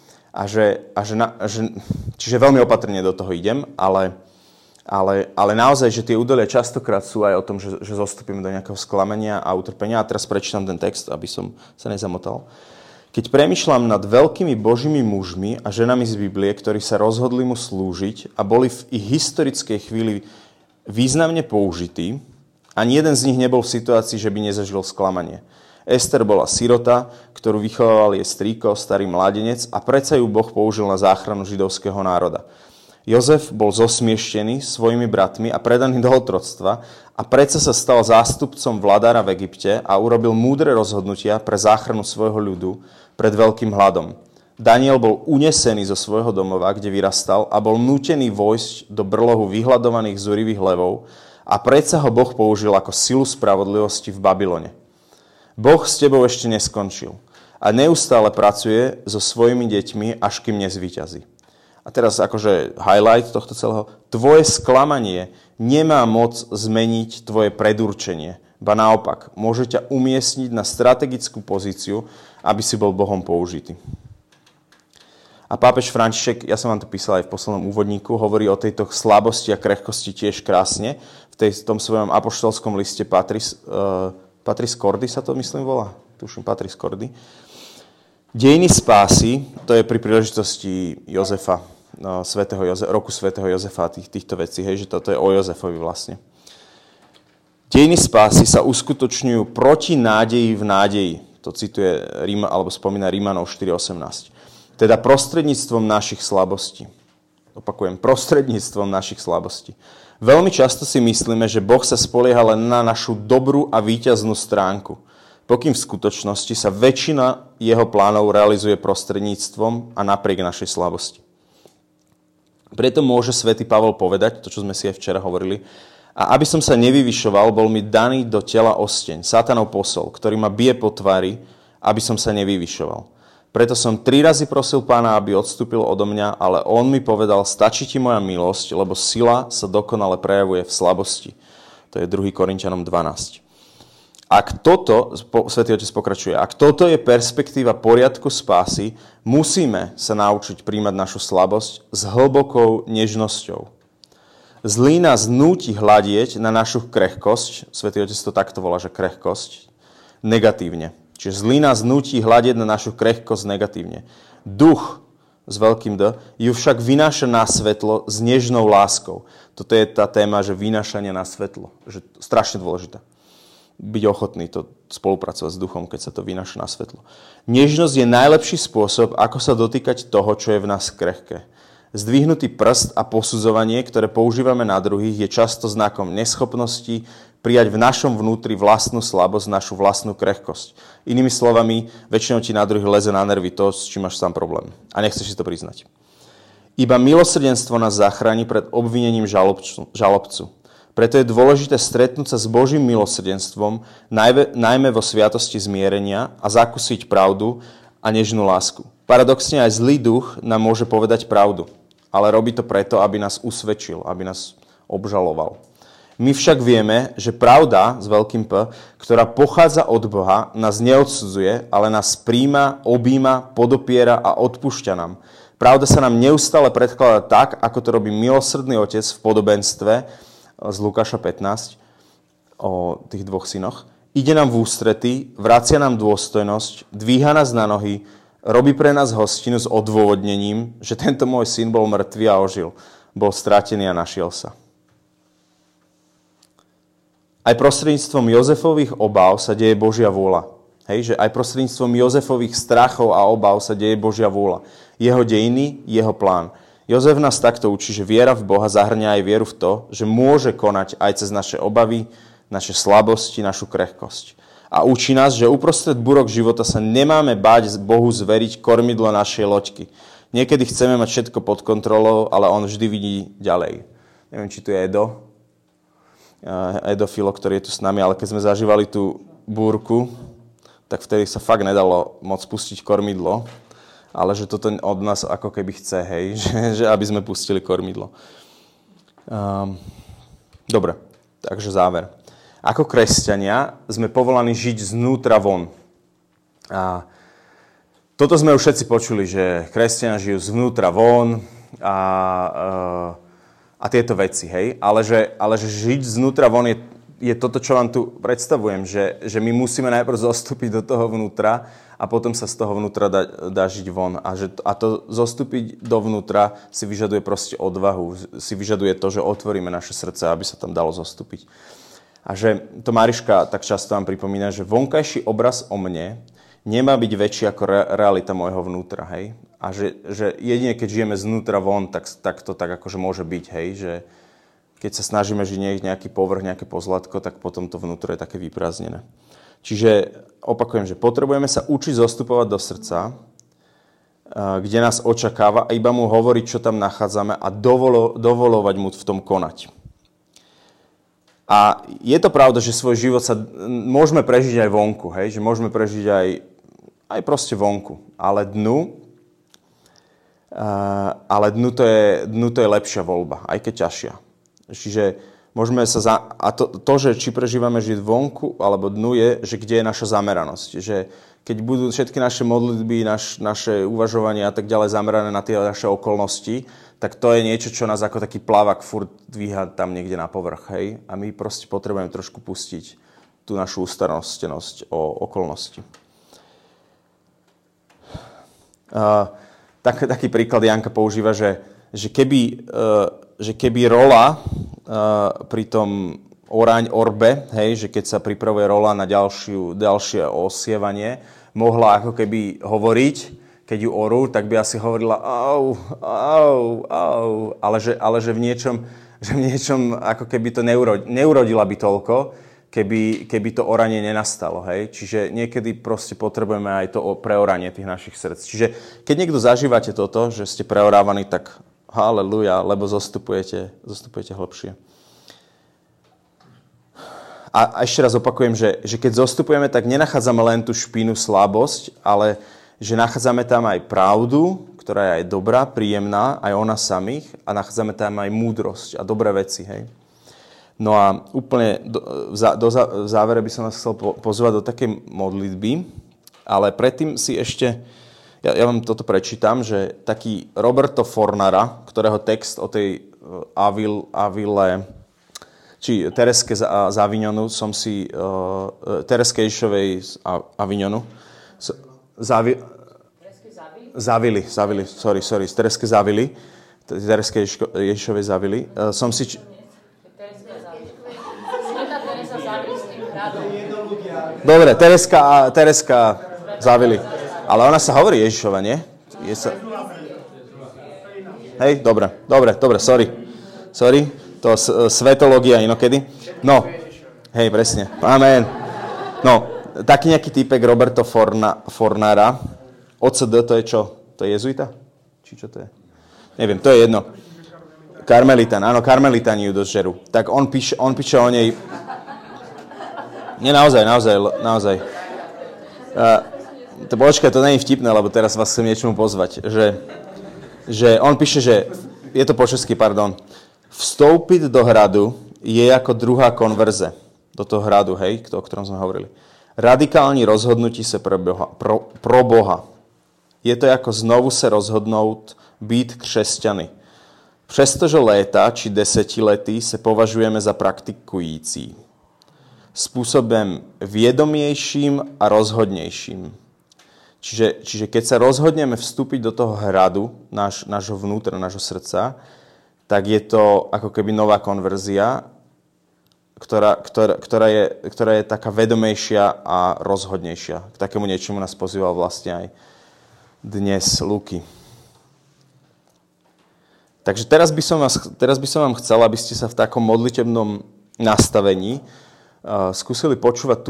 Čiže veľmi opatrne do toho idem, ale naozaj, že tie údolia častokrát sú aj o tom, že zostupíme do nejakého sklamenia a utrpenia. A teraz prečítam ten text, aby som sa nezamotal. Keď premýšľam nad veľkými božími mužmi a ženami z Biblie, ktorí sa rozhodli mu slúžiť a boli v ich historickej chvíli významne použití, ani jeden z nich nebol v situácii, že by nezažil sklamanie. Ester bola sirota, ktorú vychovával jej strýko, starý mládenec a predsa ju Boh použil na záchranu židovského národa. Jozef bol zosmieštený svojimi bratmi a predaný do otroctva a predsa sa stal zástupcom vladára v Egypte a urobil múdre rozhodnutia pre záchranu svojho ľudu pred veľkým hladom. Daniel bol unesený zo svojho domova, kde vyrastal a bol nútený vojsť do brlohu vyhľadovaných zúrivých levov a predsa ho Boh použil ako silu spravodlivosti v Babylone. Boh s tebou ešte neskončil a neustále pracuje so svojimi deťmi, až kým nezvíťazí. A teraz akože highlight tohto celého. Tvoje sklamanie nemá moc zmeniť tvoje predurčenie, ba naopak, môže ťa umiestniť na strategickú pozíciu, aby si bol Bohom použitý. A pápež František, ja som vám to písal aj v poslednom úvodníku, hovorí o tejto slabosti a krehkosti tiež krásne. V tom svojom apoštolskom liste Patris Cordy sa to myslím volá. Tuším, Patris Cordy. Dejiny spásy, to je pri príležitosti Jozefa, roku svätého Jozefa, týchto vecí, hej, že toto je o Jozefovi vlastne. Dejiny spásy sa uskutočňujú proti nádeji v nádeji. To cituje alebo spomína Rímanov 4.18. Teda prostredníctvom našich slabostí. Opakujem, prostredníctvom našich slabostí. Veľmi často si myslíme, že Boh sa spolieha len na našu dobrú a víťaznú stránku, pokým v skutočnosti sa väčšina jeho plánov realizuje prostredníctvom a napriek našej slabosti. Preto môže svätý Pavol povedať, to čo sme si aj včera hovorili, a aby som sa nevyvyšoval, bol mi daný do tela osteň, Satanov posol, ktorý ma bije po tvári, aby som sa nevyvyšoval. Preto som 3 razy prosil Pána, aby odstúpil odo mňa, ale on mi povedal, stačí ti moja milosť, lebo sila sa dokonale prejavuje v slabosti. To je 2. Korinťanom 12. Ak toto, Svätý Otec pokračuje, ak toto je perspektíva poriadku spásy, musíme sa naučiť príjmať našu slabosť s hlbokou nežnosťou. Zlý nás núti hľadieť na našu krehkosť, Svätý Otec to takto volá, že krehkosť, negatívne. Čiže zlý nás núti hľadieť na našu krehkosť negatívne. Duch, s veľkým D, ju však vynáša na svetlo s nežnou láskou. Toto je tá téma, že vynášanie na svetlo. Že strašne dôležité. Byť ochotný to spolupracovať s duchom, keď sa to vynáša na svetlo. Nežnosť je najlepší spôsob, ako sa dotýkať toho, čo je v nás krehké. Zdvihnutý prst a posudzovanie, ktoré používame na druhých, je často znakom neschopnosti prijať v našom vnútri vlastnú slabosť, našu vlastnú krehkosť. Inými slovami, väčšinou ti na druhých leze na nervy to, s čím máš sám problém. A nechceš si to priznať. Iba milosrdenstvo nás zachráni pred obvinením žalobcu. Preto je dôležité stretnúť sa s Božím milosrdenstvom, najmä vo sviatosti zmierenia a zakúsiť pravdu a nežnú lásku. Paradoxne aj zlý duch nám môže povedať pravdu, ale robí to preto, aby nás usvedčil, aby nás obžaloval. My však vieme, že pravda, s veľkým P, ktorá pochádza od Boha, nás neodsudzuje, ale nás príjma, objíma, podopiera a odpúšťa nám. Pravda sa nám neustále predkladá tak, ako to robí milosrdný Otec v podobenstve z Lukáša 15 o tých 2 synoch. Ide nám v ústrety, vracia nám dôstojnosť, dvíha nás na nohy, robí pre nás hostinu s odôvodnením, že tento môj syn bol mŕtvý a ožil, bol stratený a našiel sa. Aj prostredníctvom Jozefových obáv sa deje Božia vôľa. Hej, že aj prostredníctvom Jozefových strachov a obáv sa deje Božia vôľa. Jeho dejiny, jeho plán. Jozef nás takto učí, že viera v Boha zahŕňa aj vieru v to, že môže konať aj cez naše obavy, naše slabosti, našu krehkosť. A učí nás, že uprostred búrok života sa nemáme báť Bohu zveriť kormidlo našej loďky. Niekedy chceme mať všetko pod kontrolou, ale on vždy vidí ďalej. Neviem, či tu je Edo Filo, ktorý je tu s nami, ale keď sme zažívali tú búrku, tak vtedy sa fakt nedalo moc pustiť kormidlo, ale že toto od nás ako keby chce, hej, že aby sme pustili kormidlo. Dobre, takže záver. Ako kresťania sme povolaní žiť znútra von. A toto sme už všetci počuli, že kresťania žijú zvnútra von a tieto veci, hej. Ale že žiť znútra von je toto, čo vám tu predstavujem, že my musíme najprv zostúpiť do toho vnútra a potom sa z toho vnútra dá žiť von. A to zostúpiť dovnútra si vyžaduje proste odvahu, si vyžaduje to, že otvoríme naše srdce, aby sa tam dalo zostúpiť. A že to Mariška tak často vám pripomína, že vonkajší obraz o mne nemá byť väčší ako realita môjho vnútra, hej. A že jedine, keď žijeme znútra von, tak to tak akože môže byť, hej, že keď sa snažíme žiť nejaký povrch, nejaké pozlátko, tak potom to vnútro je také vyprázdnené. Čiže opakujem, že potrebujeme sa učiť zostupovať do srdca, kde nás očakáva a iba mu hovoriť, čo tam nachádzame a dovolovať mu v tom konať. A je to pravda, že svoj život sa môžeme prežiť aj vonku, hej? Že môžeme prežiť aj proste vonku. Ale dnu to je lepšia voľba, aj keď ťažšia. Čiže môžeme sa... A to, že či prežívame žiť vonku alebo dnu je, že kde je naša zameranosť. Že keď budú všetky naše modlitby, naše uvažovania a tak ďalej zamerané na tie naše okolnosti, tak to je niečo, čo nás ako taký plavak furt dvíha tam niekde na povrch, hej? A my proste potrebujeme trošku pustiť tú našu ustarostenosť o okolnosti. Taký príklad Janka používa, že keby rola pri tom oraň, orbe, hej, že keď sa pripravuje rola na ďalšie osievanie, mohla ako keby hovoriť, keď ju orú, tak by asi hovorila au, ale že v niečom ako keby to neurodila by toľko, keby to oranie nenastalo, hej. Čiže niekedy proste potrebujeme aj to preoranie tých našich srdc. Čiže keď niekto zažívate toto, že ste preorávaní, tak haleluja, lebo zostupujete hlbšie. A ešte raz opakujem, že keď zostupujeme, tak nenachádzame len tú špinu, slabosť, ale že nachádzame tam aj pravdu, ktorá je aj dobrá, príjemná, aj o nás samých, a nachádzame tam aj múdrosť a dobré veci, hej. No a úplne v závere by som vás chcel pozvať do takej modlitby, ale predtým si ešte, ja vám toto prečítam, že taký Roberto Fornara, ktorého text o tej Avile, či Tereske z Avignonu, Tereske Ježišovej z Avignonu, Zavili, Tereske Zavili, Tereske Ježišovej Zavili, som si... Dobre, Tereska Zavili. Ale ona sa hovorí Ježišova, nie? Hej, dobre, sorry. To svetológia inokedy. No, hej, presne. Amen. No, taký nejaký týpek Roberto Fornara. OCD, to je čo? To je jezuita? Či čo to je? Neviem, to je jedno. Karmelitán, áno, karmelitáni ju dosť žerú. Tak on píše o nej... Nie, naozaj. Počkaj, to nie je vtipné, lebo teraz vás chcem niečomu pozvať. Že on píše, že... Je to po česky, pardon. Vstúpiť do hradu je ako druhá konverze. Do toho hradu, hej, o ktorom sme hovorili. Radikální rozhodnutí se pro Boha. Je to jako znovu se rozhodnout být křesťany. Přestože léta či desetiletí se považujeme za praktikující. Spôsobem viedomiejším a rozhodnejším. Čiže keď sa rozhodneme vstúpiť do toho hradu, nášho vnútra, nášho srdca, tak je to ako keby nová konverzia, ktorá je taká vedomejšia a rozhodnejšia. K takému niečomu nás pozýval vlastne aj dnes Luky. Takže teraz by som vám chcel, aby ste sa v takom modlitebnom nastavení skúsili počúvať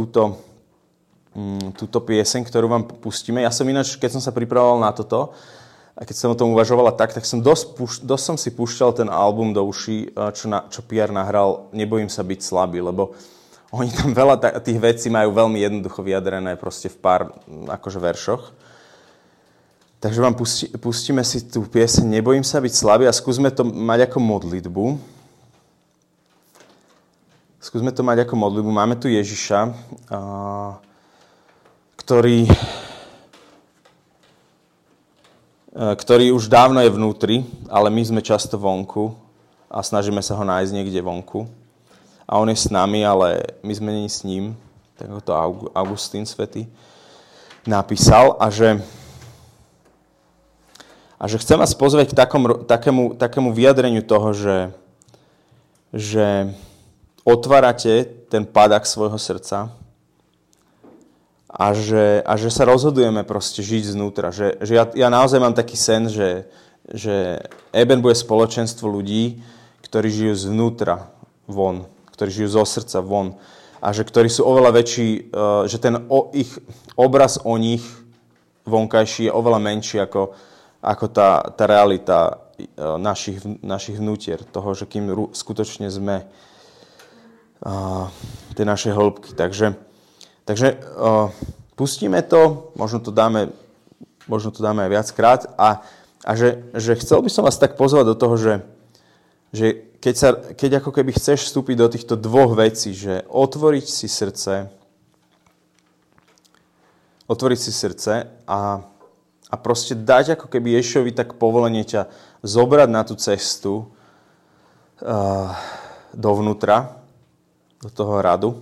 túto pieseň, ktorú vám pustíme. Ja som ináč, keď som sa pripravoval na toto, a keď som o tom uvažovala tak som dosť som si púšťal ten album do uší, čo Pierre nahral Nebojím sa byť slabý, lebo oni tam veľa tých vecí majú veľmi jednoducho vyjadrené proste v pár akože veršoch. Takže vám pustíme si tú pieseň Nebojím sa byť slabý a skúsme to mať ako modlitbu. Máme tu Ježiša, ktorý už dávno je vnútri, ale my sme často vonku a snažíme sa ho nájsť niekde vonku. A on je s nami, ale my sme nie s ním, tak ako to Augustín Svätý napísal. A že chcem vás pozvať k takému vyjadreniu toho, že otvárate ten padak svojho srdca a že sa rozhodujeme proste žiť znútra. Že ja naozaj mám taký sen, že Eben bude spoločenstvo ľudí, ktorí žijú zvnútra von, ktorí žijú zo srdca von a že ktorí sú oveľa väčší, že ten ich obraz o nich vonkajší je oveľa menší ako tá realita našich vnútier, toho, že kým skutočne sme tie naše hĺbky. Takže pustíme to, možno to dáme aj viackrát a že chcel by som vás tak pozvať do toho, že keď ako keby chceš vstúpiť do týchto dvoch vecí, že otvoriť si srdce a proste dať ako keby Ježišovi tak povolenie ťa zobrať na tú cestu dovnútra, do toho hradu.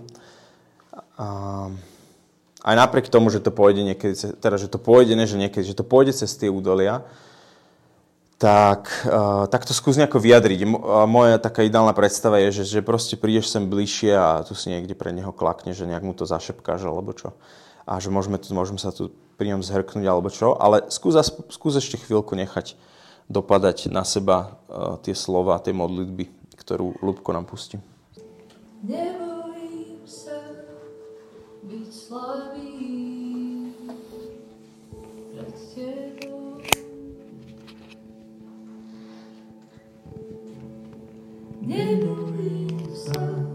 Aj napriek tomu, že to pôjde niekedy, že to pôjde cez tie údolia, tak to skús nejako vyjadriť. Moja taká ideálna predstava je, že proste prídeš sem bližšie a tu si niekde pre neho klakne, že nejak mu to zašepkáš alebo čo. A že môžeme sa tu pri ňom zhrknúť alebo čo. Ale skús ešte chvíľku nechať dopadať na seba tie slova, tie modlitby, ktorú Ľubko nám pustí. Nebojím sa byť slabý pred tebou. Nebojím sa